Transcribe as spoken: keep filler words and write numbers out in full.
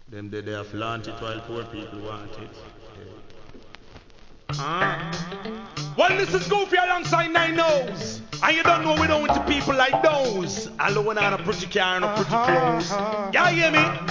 Them they, they have flaunt it while poor people want it. Yeah. Ah. Well, this is Goofy alongside Nine Nose. And you don't know we don't want to people like those. Alone on a pretty car and a pretty clothes. Y'all hear me?